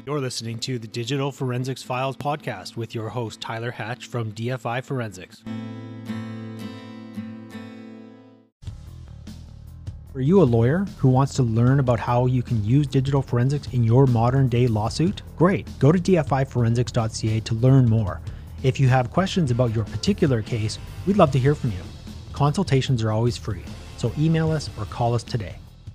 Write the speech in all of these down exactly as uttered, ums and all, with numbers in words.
You're listening to the Digital Forensics Files podcast with your host, Tyler Hatch from D F I Forensics. Are you a lawyer who wants to learn about how you can use digital forensics in your modern day lawsuit? Great. Go to d f i forensics dot c a to learn more. If you have questions about your particular case, we'd love to hear from you. Consultations are always free, so email us or call us today.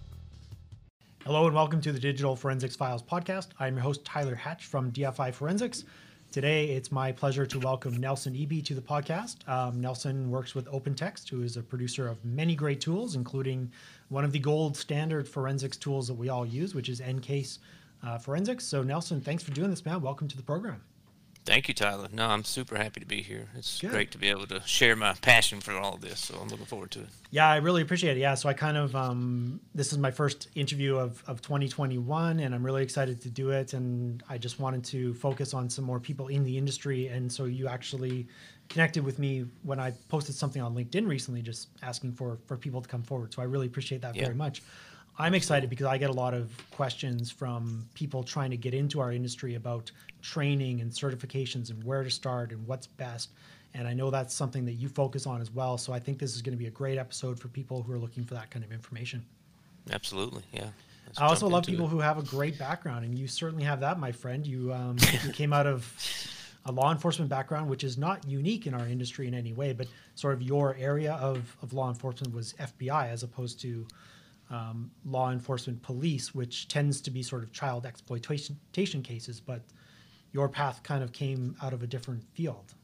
Hello and welcome to the Digital Forensics Files podcast. I'm your host, Tyler Hatch from D F I Forensics. Today, it's my pleasure to welcome Nelson Eby to the podcast. Um, Nelson works with OpenText, who is a producer of many great tools, including one of the gold standard forensics tools that we all use, which is Ncase uh, Forensics. So Nelson, thanks for doing this, man. Welcome to the program. Thank you, Tyler. No, I'm super happy to be here. It's Good. Great to be able to share my passion for all this, so I'm looking forward to it. Yeah, I really appreciate it. Yeah, so I kind of, um, this is my first interview of, of twenty twenty-one, and I'm really excited to do it, and I just wanted to focus on some more people in the industry, and so you actually connected with me when I posted something on LinkedIn recently, just asking for, for people to come forward, so I really appreciate that Yeah. very much. I'm excited because I get a lot of questions from people trying to get into our industry about training and certifications and where to start and what's best. And I know that's something that you focus on as well. So I think this is going to be a great episode for people who are looking for that kind of information. Absolutely, yeah. Let's I also jump love into people it. who have a great background, and you certainly have that, my friend. You, um, you came out of a law enforcement background, which is not unique in our industry in any way, but sort of your area of, of law enforcement was F B I as opposed to Um, law enforcement police, which tends to be sort of child exploitation cases, but your path kind of came out of a different field.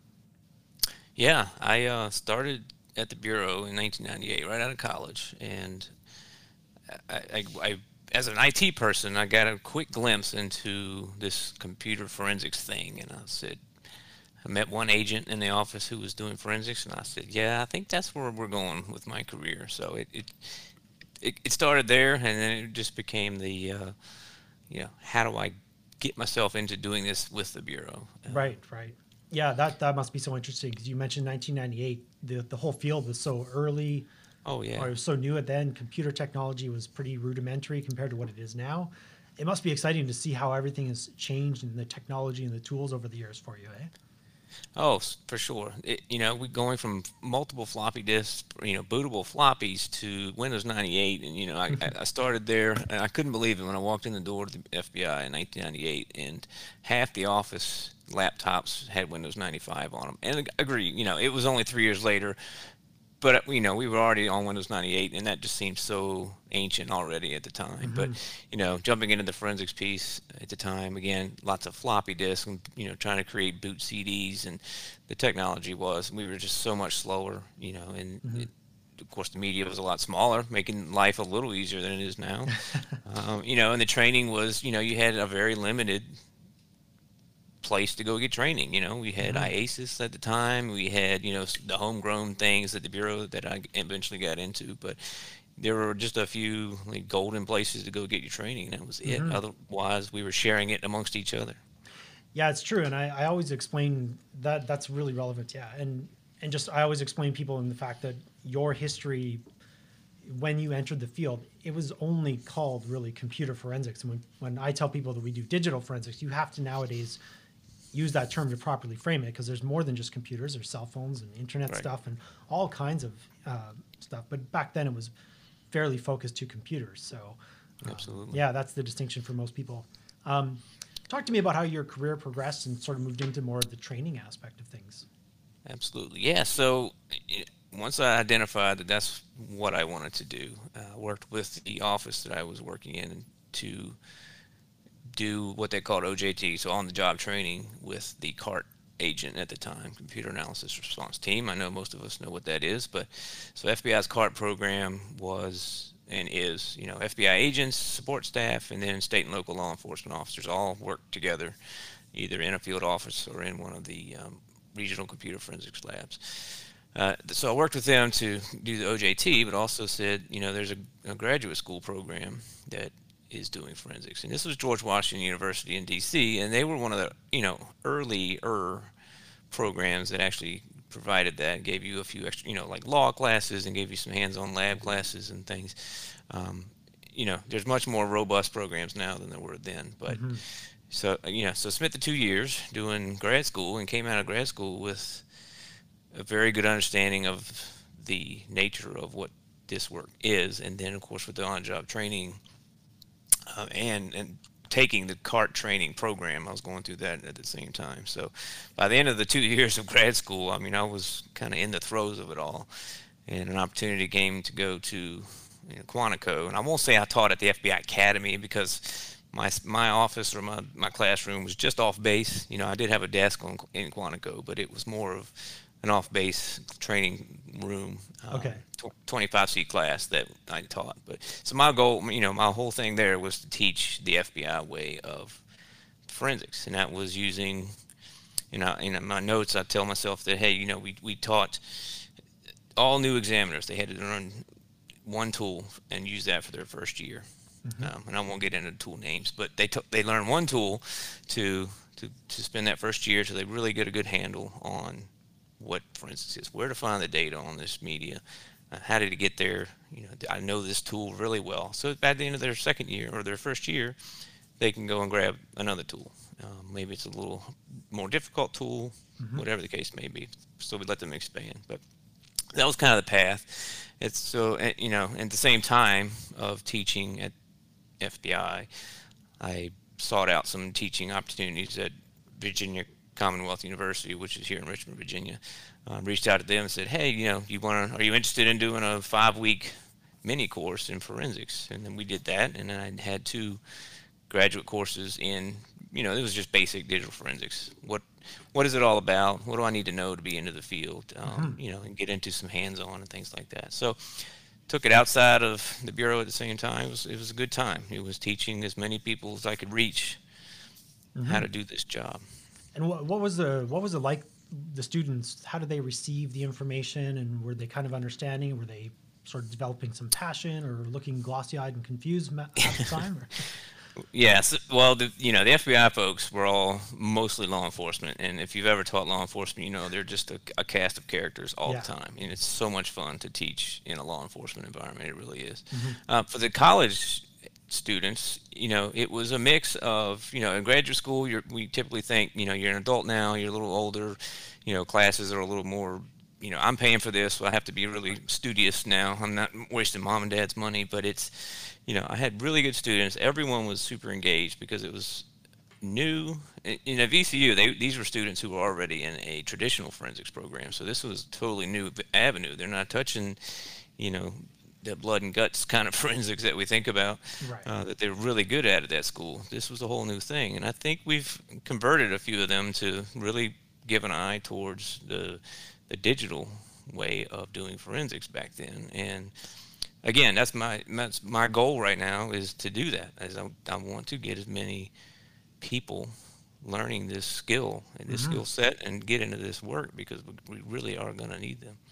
Yeah, I uh, started at the Bureau in nineteen ninety-eight, right out of college, and I, I, I, as an I T person, I got a quick glimpse into this computer forensics thing, and I said, I met one agent in the office who was doing forensics, and I said, yeah, I think that's where we're going with my career. So it, it It, it started there, and then it just became the, uh, you know, how do I get myself into doing this with the Bureau? Uh, Right, right. Yeah, that, that must be so interesting because you mentioned nineteen ninety-eight. The, the whole field was so early, Oh, yeah. or it was so new at then. Computer technology was pretty rudimentary compared to what it is now. It must be exciting to see how everything has changed and the technology and the tools over the years for you, eh? Oh, s- for sure. It, you know, we're going from multiple floppy disks, you know, bootable floppies to Windows ninety-eight. And, you know, I, I I started there, and I couldn't believe it when I walked in the door to the F B I in nineteen ninety-eight, and half the office laptops had Windows ninety-five on them. And I agree, you know, it was only three years later, but, you know, we were already on Windows ninety-eight, and that just seemed so ancient already at the time. But, you know, jumping into the forensics piece at the time, again, lots of floppy disks and, you know, trying to create boot C Ds, and the technology was, we were just so much slower, you know, and it, of course the media was a lot smaller, making life a little easier than it is now. um, you know, and the training was, you know, you had a very limited place to go get training. You know, we had I A S I S at the time. We had, you know, s- the homegrown things at the Bureau that I eventually got into, but there were just a few like golden places to go get your training, and that was it. Otherwise, we were sharing it amongst each other. Yeah, it's true. And I, I always explain that that's really relevant. Yeah. And, and just, I always explain people in the fact that your history, when you entered the field, it was only called really computer forensics. And when, when I tell people that we do digital forensics, you have to nowadays use that term to properly frame it because there's more than just computers. There's cell phones and internet Right. stuff and all kinds of uh, stuff. But back then it was fairly focused to computers. So um, Absolutely. yeah, that's the distinction for most people. Um, talk to me about how your career progressed and sort of moved into more of the training aspect of things. Absolutely. Yeah. So eh, once I identified that that's what I wanted to do, I worked with the office that I was working in to do what they called O J T, so on-the-job training with the CART agent at the time, Computer Analysis Response Team. I know most of us know what that is, but so F B I's CART program was and is, you know, F B I agents, support staff, and then state and local law enforcement officers all work together, either in a field office or in one of the um, regional computer forensics labs. Uh, so I worked with them to do the O J T, but also said, you know, there's a, a graduate school program that is doing forensics. And this was George Washington University in D C, and they were one of the, you know, earlier programs that actually provided that, gave you a few extra, you know, like law classes and gave you some hands-on lab classes and things. Um, you know, there's much more robust programs now than there were then, but So, you know, so spent the two years doing grad school and came out of grad school with a very good understanding of the nature of what this work is. And then, of course, with the on-job training uh, and, and taking the CART training program, I was going through that at the same time. So by the end of the two years of grad school, I mean, I was kind of in the throes of it all. And an opportunity came to go to you know, Quantico. And I won't say I taught at the F B I Academy because my my office or my, my classroom was just off base. You know, I did have a desk on, in Quantico, but it was more of an off base training room, um, Okay. twenty-five seat class that I taught. But so my goal, you know, my whole thing there was to teach the F B I way of forensics, and that was using, you know, in my notes I tell myself that hey, you know, we we taught all new examiners they had to learn one tool and use that for their first year. Mm-hmm. Um, and I won't get into tool names, but they t- they learn one tool to to to spend that first year so they really get a good handle on what forensics is, where to find the data on this media, uh, how did it get there. You know, I know this tool really well. So at the end of their second year or their first year, they can go and grab another tool. Um, maybe it's a little more difficult tool, mm-hmm. whatever the case may be. So we let them expand. But that was kind of the path. It's so, you know, at the same time of teaching at F B I, I sought out some teaching opportunities at Virginia Commonwealth University, which is here in Richmond, Virginia. Um, reached out to them and said, hey, you know, you want to, are you interested in doing a five-week mini course in forensics? And then we did that, and then I had two graduate courses in, you know, it was just basic digital forensics. What what is it all about? What do I need to know to be into the field? Um, mm-hmm. You know, and get into some hands-on and things like that. So took it outside of the Bureau at the same time. It was, it was a good time. It was teaching as many people as I could reach mm-hmm. how to do this job. And what, what was the what was it like? The students, how did they receive the information, and were they kind of understanding? Were they sort of developing some passion, or looking glossy-eyed and confused at the time? Or? Yes, well, the, you know, the F B I folks were all mostly law enforcement, and if you've ever taught law enforcement, you know they're just a, a cast of characters all yeah. the time, and it's so much fun to teach in a law enforcement environment. It really is. Mm-hmm. Uh, for the college students, you know, it was a mix of, you know, in graduate school, you're, we typically think, you know, you're an adult now, you're a little older, you know, classes are a little more, you know, I'm paying for this, so I have to be really studious now. I'm not wasting mom and dad's money, but it's, you know, I had really good students. Everyone was super engaged because it was new. In a V C U, they, these were students who were already in a traditional forensics program, so this was a totally new avenue. They're not touching, you know, the blood and guts kind of forensics that we think about, right. uh, that they're really good at at that school. This was a whole new thing, and I think we've converted a few of them to really give an eye towards the the digital way of doing forensics back then. And again, that's my that's my goal right now, is to do that. As I, I want to get as many people learning this skill and this mm-hmm. skill set and get into this work, because we, we really are going to need them.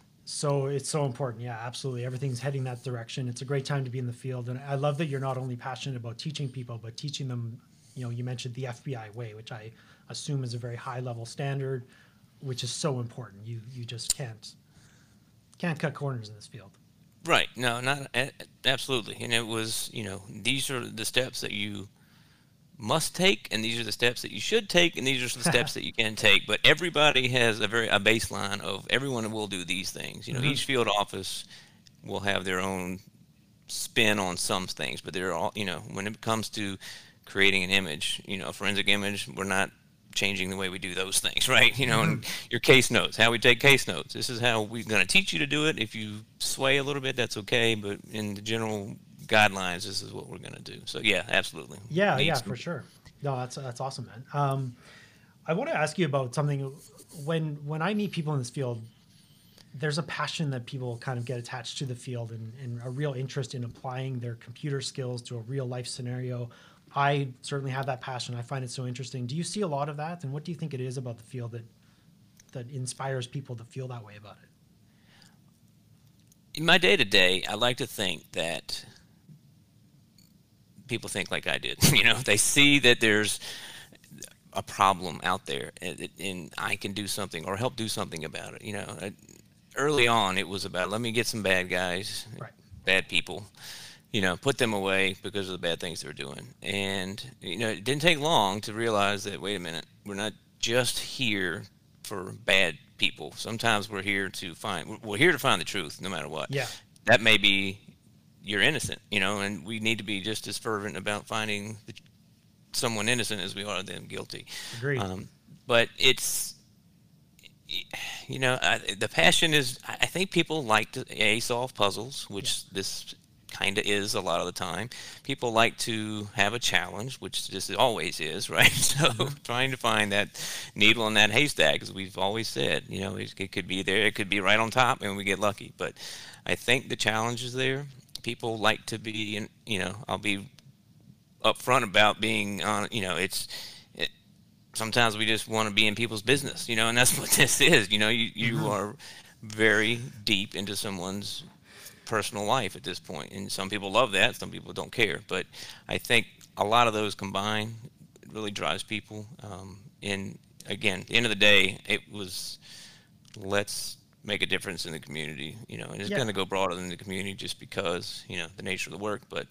So it's so important. Yeah, absolutely. Everything's heading that direction. It's a great time to be in the field. And I love that you're not only passionate about teaching people, but teaching them, you know, you mentioned the F B I way, which I assume is a very high level standard, which is so important. You you just can't can't cut corners in this field. Right. No, not absolutely. And it was, you know, these are the steps that you must take, and these are the steps that you should take, and these are the steps that you can take. But everybody has a very a baseline of everyone will do these things. You know, mm-hmm. each field office will have their own spin on some things, but they're all, you know, when it comes to creating an image, you know, a forensic image, we're not changing the way we do those things, right? You know, mm-hmm. and your case notes, how we take case notes. This is how we're going to teach you to do it. If you sway a little bit, that's okay, but in the general guidelines, this is what we're going to do. So yeah, absolutely. Yeah, Needs yeah, for sure. No, that's that's awesome, man. Um, I want to ask you about something. When when I meet people in this field, there's a passion that people kind of get attached to the field, and, and a real interest in applying their computer skills to a real life scenario. I certainly have that passion. I find it so interesting. Do you see a lot of that? And what do you think it is about the field that that inspires people to feel that way about it? In my day-to-day, I like to think that people think like I did. You know, they see that there's a problem out there, and, and I can do something or help do something about it. You know, early on, it was about, let me get some bad guys, right. bad people, you know, put them away because of the bad things they're doing. And, you know, it didn't take long to realize that, wait a minute, we're not just here for bad people. Sometimes we're here to find, we're here to find the truth no matter what. Yeah, That may be you're innocent, you know, and we need to be just as fervent about finding the, someone innocent as we are them guilty. agreed. Um, but it's, you know, I, the passion is, I think people like to a solve puzzles, Yeah. which this kind of is a lot of the time. People like to have a challenge, which this always is, right? So Hmm. trying to find that needle in that haystack, as we've always said, you know, it, it could be there, it could be right on top, and we get lucky. But I think the challenge is there. People like to be, in, you know, I'll be upfront about being on, you know, it's, it, sometimes we just want to be in people's business, you know, and that's what this is. You know, you, you Hmm. are very deep into someone's personal life at this point, and some people love that, some people don't care. But I think a lot of those combined really drives people. Um, and again, at the end of the day, it was let's make a difference in the community, you know, and it's Yeah. going to go broader than the community just because you know the nature of the work. But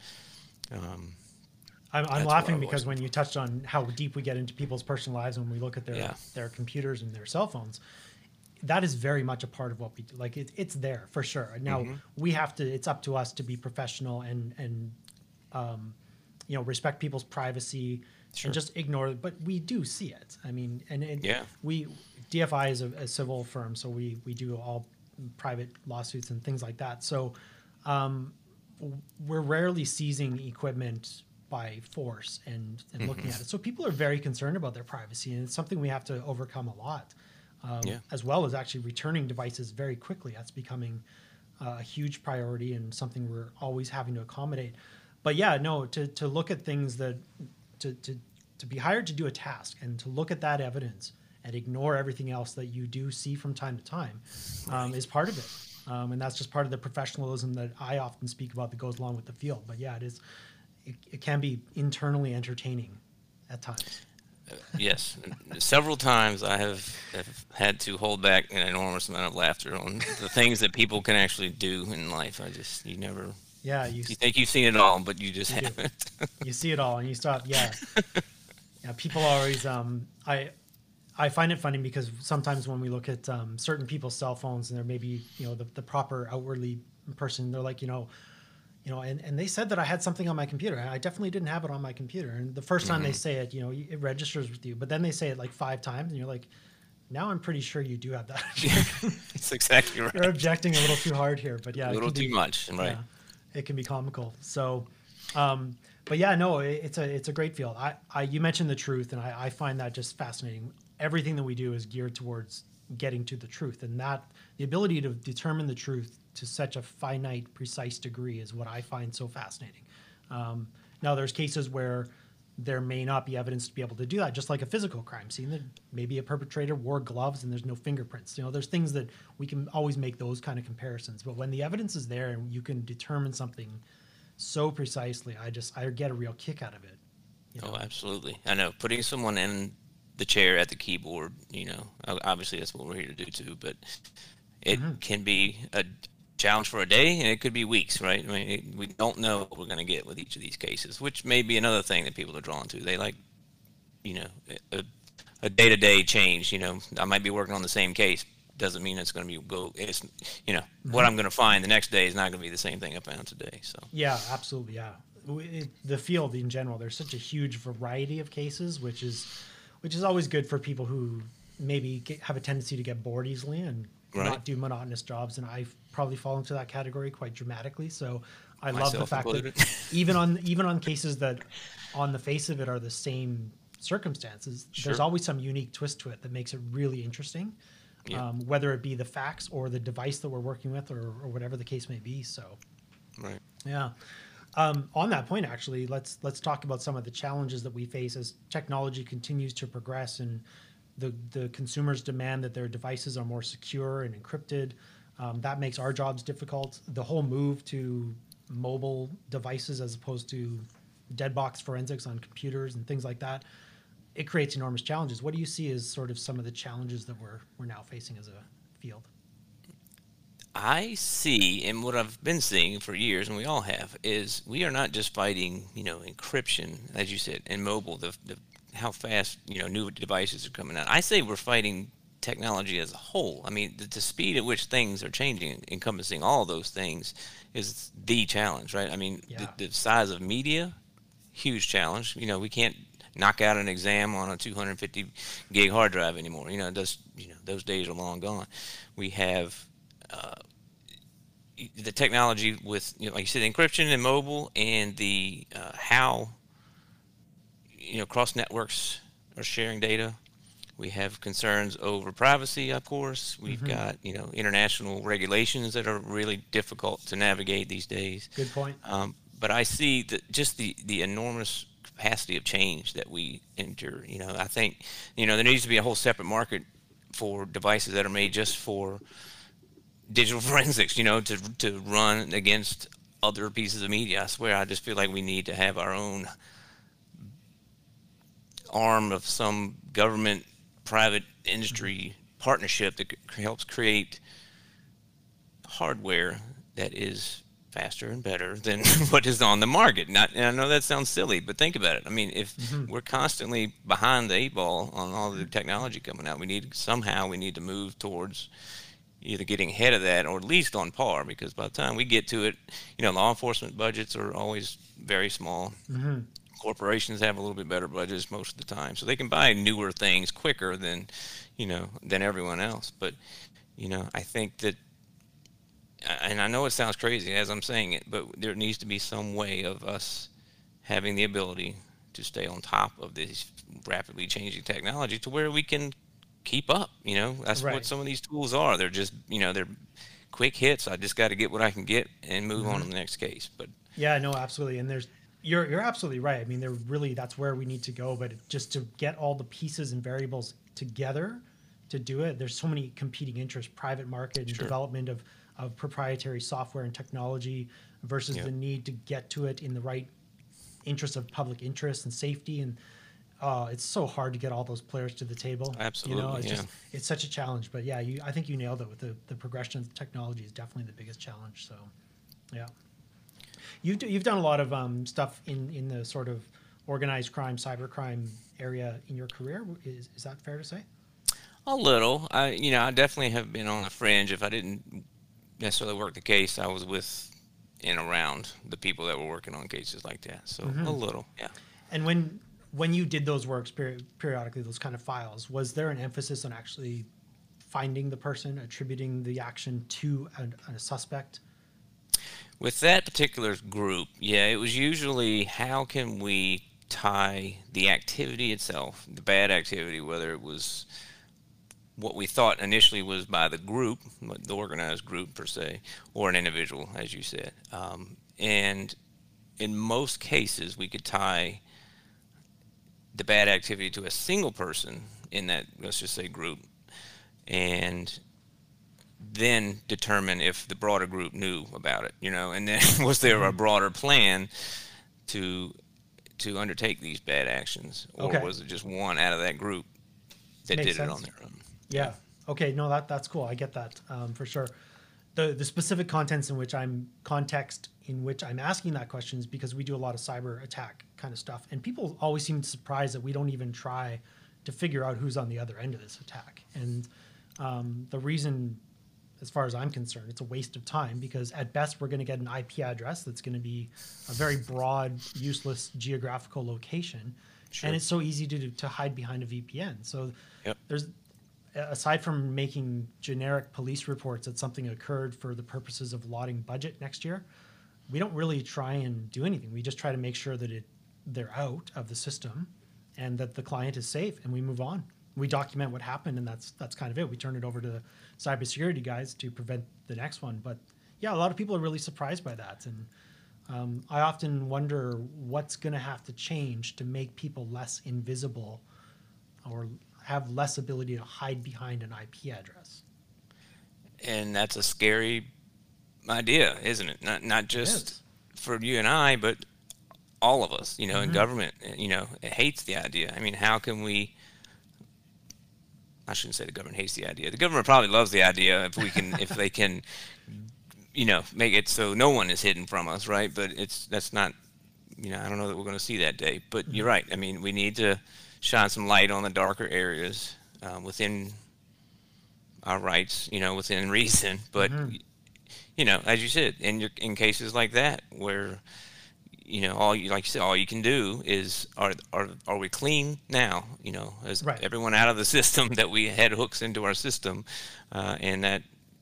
um, I'm, I'm that's what laughing I've always because been when you told. touched on how deep we get into people's personal lives when we look at their Yeah. their computers and their cell phones, that is very much a part of what we do. Like it, it's there for sure. Now Hmm. we have to. It's up to us to be professional and and um, you know respect people's privacy and Sure. just ignore it. But we do see it. I mean, and, and Yeah. we D F I is a, a civil firm, so we we do all private lawsuits and things like that. So um, we're rarely seizing equipment by force and, and looking Hmm. at it. So people are very concerned about their privacy, and it's something we have to overcome a lot, um, Yeah. as well as actually returning devices very quickly. That's becoming uh, a huge priority and something we're always having to accommodate. But yeah, no, to, to look at things that to, to to be hired to do a task and to look at that evidence and ignore everything else that you do see from time to time um, Right. is part of it. Um, and that's just part of the professionalism that I often speak about that goes along with the field. But yeah, it is. It, it can be internally entertaining at times. Yes, several times I have, have had to hold back an enormous amount of laughter on the things that people can actually do in life. I just, you never, Yeah, you you think you've seen it all, but you just you do. haven't. You see it all, and you stop. Yeah, yeah. People always. Um, I I find it funny because sometimes when we look at um, certain people's cell phones and they're maybe you know the, the proper outwardly person, they're like you know you know, and, and they said that I had something on my computer. I definitely didn't have it on my computer. And the first time they Hmm. say it, you know, it registers with you. But then they say it like five times, and you're like, now I'm pretty sure you do have that. It's exactly You're right. objecting a little too hard here, but yeah, A it little can too be, much, right? yeah, it can be comical. So, um, but yeah, no, it, it's a it's a great field. I, I you mentioned the truth, and I, I find that just fascinating. Everything that we do is geared towards getting to the truth, and that the ability to determine the truth to such a finite, precise degree is what I find so fascinating. Um, now, there's cases where there may not be evidence to be able to do that, just like a physical crime scene that maybe a perpetrator wore gloves and there's no fingerprints. You know, there's things that we can always make those kind of comparisons. But when the evidence is there and you can determine something so precisely, I just I get a real kick out of it. You Oh, know. absolutely. I know. Putting someone in the chair at the keyboard, you know, o- obviously that's what we're here to do too, but it Hmm. can be a challenge for a day and it could be weeks, right? I mean, it, we don't know what we're going to get with each of these cases, which may be another thing that people are drawn to. They like, you know, a, a day-to-day change, you know, I might be working on the same case. Doesn't mean it's going to be go. It's you know what Hmm. I'm going to find the next day is not going to be the same thing I found today. So Yeah, absolutely. Yeah, W- it, the field in general, there's such a huge variety of cases, which is which is always good for people who maybe get, have a tendency to get bored easily and right, not do monotonous jobs. And I probably fall into that category quite dramatically. So I love the myself fact that included. even on even on cases that on the face of it are the same circumstances, there's Sure. always some unique twist to it that makes it really interesting. Yeah. Um, whether it be the facts or the device that we're working with or, or whatever the case may be. So Right. yeah. Um, on that point, actually, let's let's talk about some of the challenges that we face as technology continues to progress and the the consumers demand that their devices are more secure and encrypted. Um, that makes our jobs difficult. The whole move to mobile devices as opposed to dead box forensics on computers and things like that, it creates enormous challenges. What do you see as sort of some of the challenges that we're we're now facing as a field? I see, and what I've been seeing for years, and we all have, is we are not just fighting, you know, encryption, as you said, and mobile, the, the how fast, you know, new devices are coming out. I say we're fighting technology as a whole. I mean, the, the speed at which things are changing, encompassing all those things, is the challenge, right? I mean, Yeah. the, the size of media, huge challenge. You know, we can't knock out an exam on a two hundred fifty gig hard drive anymore. You know, those, you know, those days are long gone. We have uh, the technology with, you know, like you said, encryption and mobile, and the uh, how, you know, cross networks are sharing data. We have concerns over privacy, of course. We've Mm-hmm. got, you know, international regulations that are really difficult to navigate these days. Good point. Um, but I see that just the, the enormous capacity of change that we enter. You know, I think, you know, there needs to be a whole separate market for devices that are made just for digital forensics, you know, to to run against other pieces of media. I swear, I just feel like we need to have our own arm of some government private industry partnership that c- helps create hardware that is faster and better than what is on the market. Not, and I know that sounds silly, but think about it. I mean, if Mm-hmm. we're constantly behind the eight ball on all the technology coming out, we need somehow we need to move towards either getting ahead of that or at least on par, because by the time we get to it, you know, law enforcement budgets are always very small. Mm-hmm. Corporations have a little bit better budgets most of the time, so they can buy newer things quicker than, you know, than everyone else. But, you know, I think that, and I know it sounds crazy as I'm saying it, but there needs to be some way of us having the ability to stay on top of this rapidly changing technology to where we can keep up. You know, that's what Right. some of these tools are. They're just, you know, they're quick hits. I just got to get what I can get and move on Mm-hmm. to the next case. But Yeah, no, absolutely. And there's you're you're absolutely right. I mean, they're really that's where we need to go. But just to get all the pieces and variables together to do it, there's so many competing interests: private market and sure, development of of proprietary software and technology versus yeah, the need to get to it in the right interest of public interest and safety. And uh, it's so hard to get all those players to the table. You know, absolutely, it's yeah. just it's such a challenge. But yeah, you I think you nailed it with the the progression of technology is definitely the biggest challenge. So yeah. You've, d- you've done a lot of um, stuff in, in the sort of organized crime, cybercrime area in your career. Is, is that fair to say? A little. I, you know, I definitely have been on the fringe. If I didn't necessarily work the case, I was with and around the people that were working on cases like that. So a Hmm. little, yeah. And when when you did those works peri- periodically, those kind of files, was there an emphasis on actually finding the person, attributing the action to a, a suspect? With that particular group, yeah, it was usually how can we tie the activity itself, the bad activity, whether it was what we thought initially was by the group, the organized group per se, or an individual, as you said. Um, and in most cases, we could tie the bad activity to a single person in that, let's just say, group, and then determine if the broader group knew about it, you know, and then was there a Hmm. broader plan to to undertake these bad actions, or Okay, was it just one out of that group that makes did it on sense. their own? Yeah, Yeah. Okay. No, that that's cool. I get that um, for sure. The the specific contents in which I'm context in which I'm asking that question is because we do a lot of cyber attack kind of stuff, and people always seem surprised that we don't even try to figure out who's on the other end of this attack. And um, the reason, as far as I'm concerned, it's a waste of time because at best we're going to get an I P address that's going to be a very broad, useless geographical location, and sure. it's so easy to to hide behind a V P N. So Yep. there's aside from making generic police reports that something occurred for the purposes of allotting budget next year, we don't really try and do anything. We just try to make sure that it they're out of the system and that the client is safe, and we move on. We document what happened, and that's that's kind of it. We turn it over to the cybersecurity guys to prevent the next one. But yeah, a lot of people are really surprised by that, and um, I often wonder what's going to have to change to make people less invisible or have less ability to hide behind an I P address. And that's a scary idea, isn't it? Not not It just is. for you and I, but all of us, you know, in Mm-hmm. government, you know, it hates the idea. I mean, how can we I shouldn't say the government hates the idea. The government probably loves the idea if we can, if they can, you know, make it so no one is hidden from us, right? But it's that's not, you know, I don't know that we're going to see that day. But you're right. I mean, we need to shine some light on the darker areas uh, within our rights, you know, within reason. But Mm-hmm. you know, as you said, in your in cases like that where you know all you like you said, all you can do is are are are we clean now? You know, is Right. everyone out of the system that we had hooks into our system, uh, and that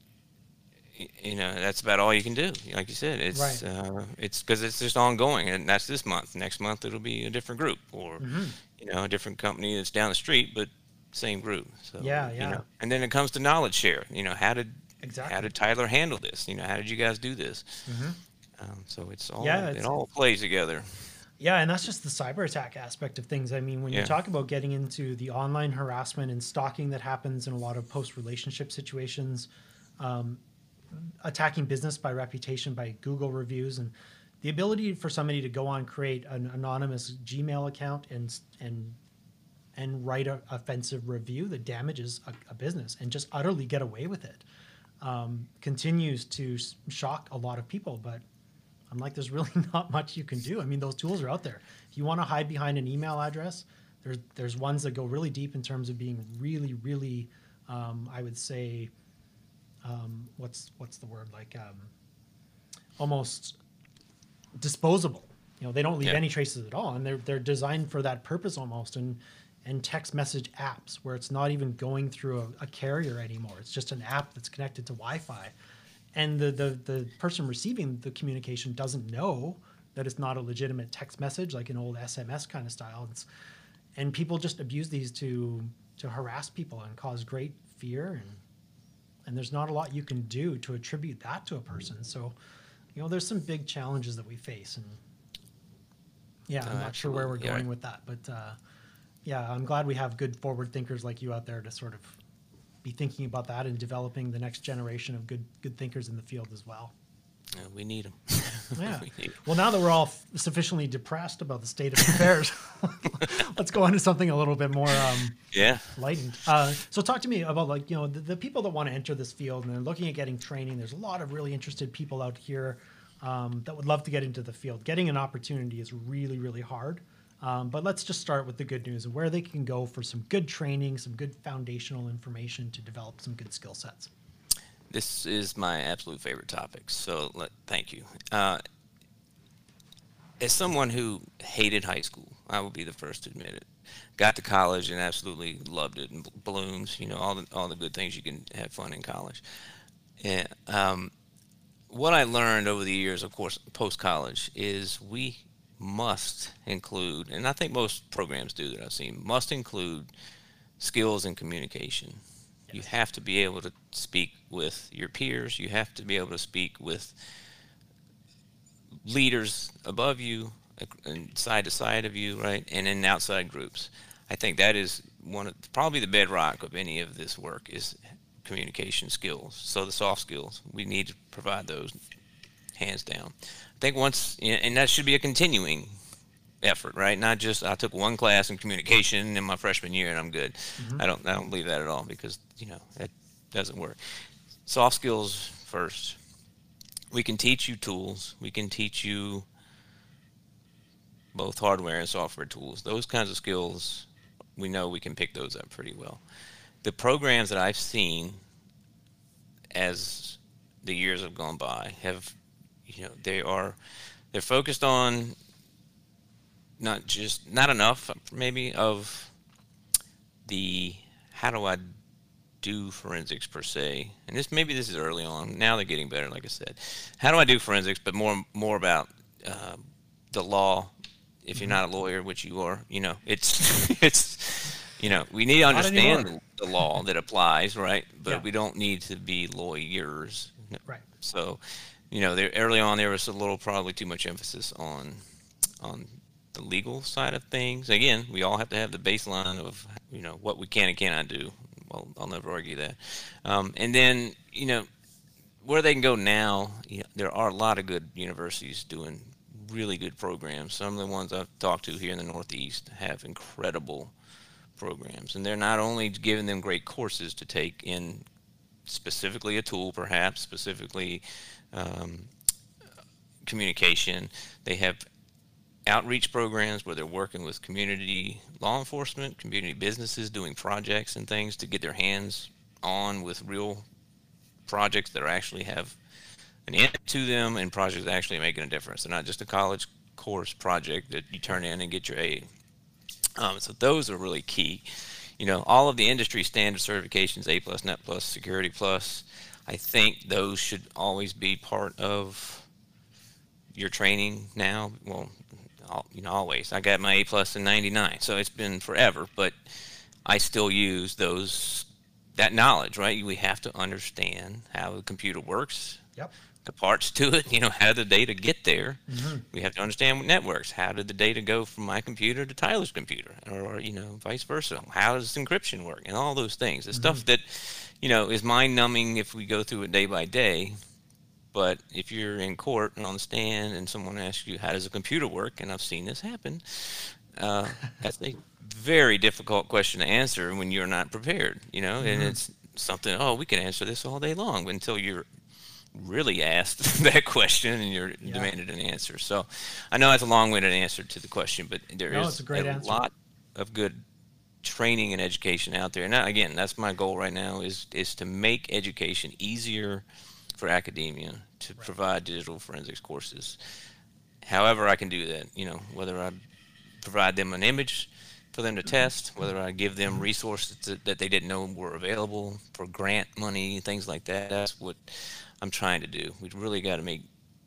you know that's about all you can do. Like you said, Right. it's uh, it's because it's just ongoing, and that's this month. Next month it'll be a different group, or Mm-hmm. you know, a different company that's down the street, but same group. So Yeah. you Yeah. know, and then it comes to knowledge share. You know, how did how Exactly. did Tyler handle this? You know, how did you guys do this? Mm-hmm. Um, so it's all Yeah. it It's all plays together. Yeah, and that's just the cyber attack aspect of things. I mean, when you Yeah. talk about getting into the online harassment and stalking that happens in a lot of post relationship situations, um, attacking business by reputation, by Google reviews, and the ability for somebody to go on, create an anonymous Gmail account and and and write a offensive review that damages a, a business and just utterly get away with it, um, continues to s- shock a lot of people. But I'm like, there's really not much you can do. I mean, those tools are out there. If you want to hide behind an email address, there's there's ones that go really deep in terms of being really, really, um, I would say, um, what's what's the word like, um, almost disposable. You know, they don't leave Yeah. any traces at all, and they're they're designed for that purpose almost. And and text message apps where it's not even going through a, a carrier anymore. It's just an app that's connected to Wi-Fi, and the, the the person receiving the communication doesn't know that it's not a legitimate text message like an old S M S kind of style. It's, and people just abuse these to to harass people and cause great fear, and and there's not a lot you can do to attribute that to a person. So, you know, there's some big challenges that we face, and yeah, I'm Oh, not sure where we're absolutely. Yeah. going with that, but uh, yeah, I'm glad we have good forward thinkers like you out there to sort of be thinking about that and developing the next generation of good good thinkers in the field as well. Yeah, we need them. Yeah. we need 'em. Well, now that we're all f- sufficiently depressed about the state of affairs, let's go into something a little bit more um, Yeah. lightened. Uh, so, talk to me about like you know the, the people that want to enter this field and they're looking at getting training. There's a lot of really interested people out here um, that would love to get into the field. Getting an opportunity is really really hard. Um, but let's just start with the good news and where they can go for some good training, some good foundational information to develop some good skill sets. This is my absolute favorite topic. So let, thank you. Uh, as someone who hated high school, I will be the first to admit it. Got to college and absolutely loved it, and b- balloons, you know, all the all the good things you can have fun in college. And um, what I learned over the years, of course, post college, is we must include, and I think most programs do that I've seen, must include skills in communication. You Yes. have to be able to speak with your peers. You have to be able to speak with leaders above you uh, and side to side of you, right? And in outside groups. I think that is one of probably the bedrock of any of this work is communication skills. So the soft skills, we need to provide those hands down. I think once, and that should be a continuing effort, right? Not just I took one class in communication in my freshman year and I'm good. Mm-hmm. I don't I don't believe that at all because you know that doesn't work. Soft skills first. We can teach you tools. We can teach you both hardware and software tools. Those kinds of skills, we know we can pick those up pretty well. The programs that I've seen as the years have gone by have, you know, they are they're focused on not just not enough maybe of the how do I do forensics per se, and this maybe this is early on. Now they're getting better, like I said. How do I do forensics? But more more about uh, the law. If you're Mm-hmm. not a lawyer, which you are, you know, it's it's you know we need to Not anymore. understand the, the law that applies, right? Yeah. But we don't need to be lawyers. Right. So, you know, there early on there was a little probably too much emphasis on on the legal side of things. Again, we all have to have the baseline of you know what we can and cannot do. Well, I'll never argue that. Um, and then you know where they can go now. You know, there are a lot of good universities doing really good programs. Some of the ones I've talked to here in the Northeast have incredible programs, and they're not only giving them great courses to take in specifically a tool, perhaps specifically um, communication. They have outreach programs where they're working with community law enforcement, community businesses, doing projects and things to get their hands on with real projects that are actually have an end to them and projects that actually making a difference. They're not just a college course project that you turn in and get your A. Um, so those are really key. You know, all of the industry standard certifications, A plus, Net plus, Security plus, I think those should always be part of your training now. Well, you know, always. I got my A plus in ninety-nine, so it's been forever, but I still use those, that knowledge, right? We have to understand how the computer works. Yep. The parts to it, you know, how did the data get there? Mm-hmm. We have to understand what networks. How did the data go from my computer to Tyler's computer, or, you know, vice versa? How does encryption work? And all those things. The mm-hmm. stuff that, you know, is mind-numbing if we go through it day by day. But if you're in court and on the stand and someone asks you, how does a computer work? And I've seen this happen. Uh, that's a very difficult question to answer when you're not prepared, you know, mm-hmm. and it's something, oh, we can answer this all day long until you're really asked that question and you're yeah. demanded an answer. So I know that's a long-winded answer to the question, but there no, is a, a lot of good training and education out there. And now, again, that's my goal right now is is to make education easier for academia to right. provide digital forensics courses. However I can do that, you know, whether I provide them an image for them to test, whether I give them resources to, that they didn't know were available for grant money, things like that. That's what I'm trying to do. We've really got to make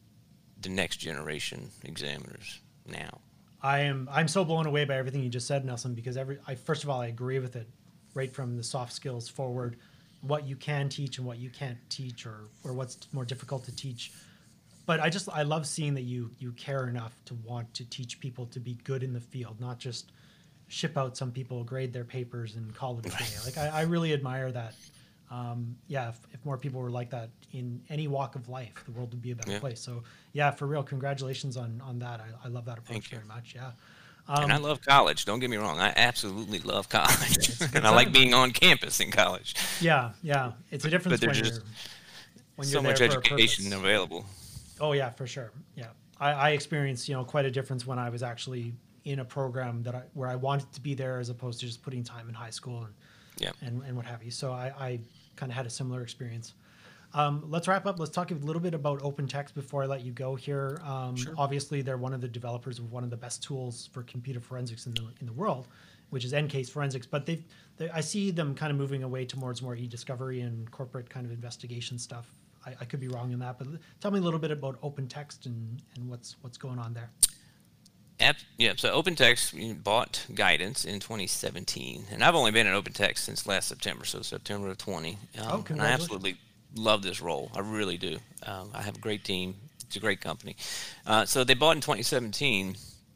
the next generation examiners now. I am I'm so blown away by everything you just said, Nelson, because every I first of all I agree with it right from the soft skills forward, what you can teach and what you can't teach, or or what's more difficult to teach. But I just I love seeing that you you care enough to want to teach people to be good in the field, not just ship out some people, grade their papers, and call it a day. Like I, I really admire that. Um, yeah, if, if more people were like that in any walk of life, the world would be a better yeah. place. So yeah, for real, congratulations on on that. I, I love that approach very much. Yeah. Um, and I love college. Don't get me wrong. I absolutely love college. And I like being on campus in college. Yeah, yeah. It's a difference when you're, when you're so much there for education available. Oh, yeah, for sure. Yeah. I, I experienced, you know, quite a difference when I was actually in a program that I, where I wanted to be there as opposed to just putting time in high school and yeah. and, and what have you. So I, I kind of had a similar experience. Um, let's wrap up. Let's talk a little bit about OpenText before I let you go here. Um, sure. Obviously, they're one of the developers of one of the best tools for computer forensics in the in the world, which is EnCase Forensics. But they've, they, I see them kind of moving away towards more e-discovery and corporate kind of investigation stuff. I, I could be wrong in that, but tell me a little bit about OpenText and, and what's what's going on there. App, yeah, so OpenText bought Guidance in twenty seventeen, and I've only been at OpenText since last September, so September of twenty. Um, oh, and I absolutely love this role. I really do. Um, I have a great team. It's a great company. Uh, so they bought in twenty seventeen,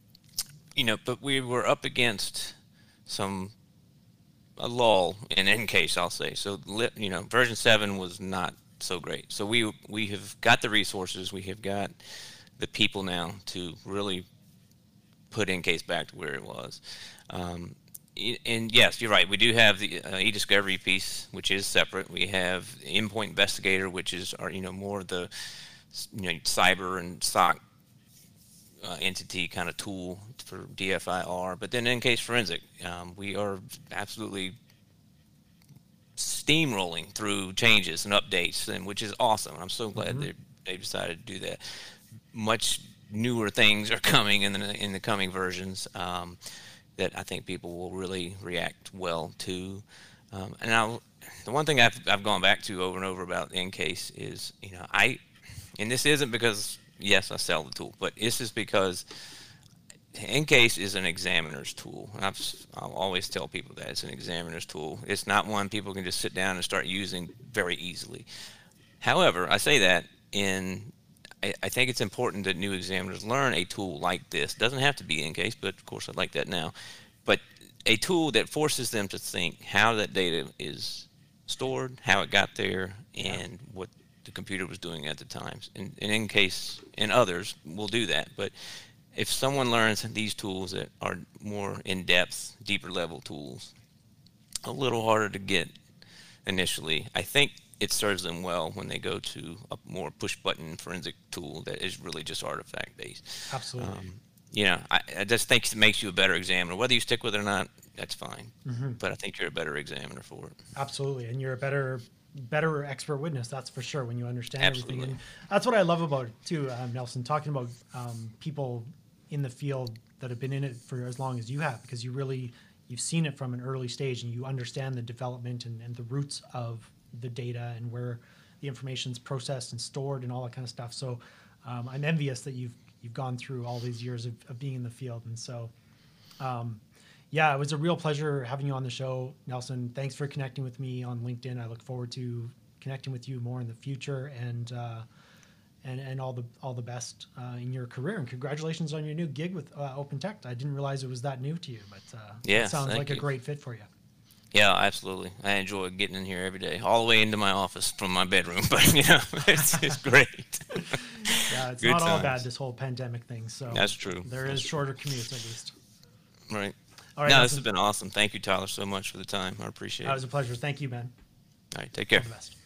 you know, but we were up against some a lull in EnCase, I'll say. So, you know, version seven was not so great. So we we have got the resources. We have got the people now to really put EnCase back to where it was. Um, and yes, you're right. We do have the uh, e-discovery piece, which is separate. We have Endpoint Investigator, which is our, you know, more the you know cyber and S O C uh, entity kind of tool for D F I R. But then EnCase Forensic, um, we are absolutely steamrolling through changes and updates, and which is awesome. I'm so glad mm-hmm. they they decided to do that. Much newer things are coming in the in the coming versions um, that I think people will really react well to. Um, and now, the one thing I've I've gone back to over and over about EnCase is, you know, I, and this isn't because yes I sell the tool, but this is because EnCase is an examiner's tool. I've, I'll always tell people that it's an examiner's tool. It's not one people can just sit down and start using very easily. However, I say that in I think it's important that new examiners learn a tool like this. Doesn't have to be EnCase, but of course I'd like that now. But a tool that forces them to think how that data is stored, how it got there, and what the computer was doing at the time. And, and EnCase and others will do that. But if someone learns these tools that are more in-depth, deeper level tools, a little harder to get initially. I think it serves them well when they go to a more push button forensic tool that is really just artifact based. Absolutely. Um, you know, I, I just think it makes you a better examiner. Whether you stick with it or not, that's fine. Mm-hmm. But I think you're a better examiner for it. Absolutely, and you're a better better expert witness, that's for sure, when you understand Absolutely. everything. And that's what I love about it too, um, Nelson, talking about um, people in the field that have been in it for as long as you have, because you really, you've seen it from an early stage and you understand the development and, and the roots of the data and where the information's processed and stored and all that kind of stuff. So um, I'm envious that you've you've gone through all these years of, of being in the field. And so um, yeah, it was a real pleasure having you on the show, Nelson. Thanks for connecting with me on LinkedIn. I look forward to connecting with you more in the future, and uh, and and all the all the best uh, in your career. And congratulations on your new gig with uh, OpenText. I didn't realize it was that new to you, but uh, yeah, it sounds like you. a great fit for you. Yeah, absolutely. I enjoy getting in here every day, all the way into my office from my bedroom. But you know, it's, it's great. Yeah, it's Good not all times. bad, this whole pandemic thing. So That's true. There That's is shorter commutes at least. Right. All right, no, Nelson, this has been awesome. Thank you, Tyler, so much for the time. I appreciate that it. was a pleasure. Thank you, man. All right, take care. All the best.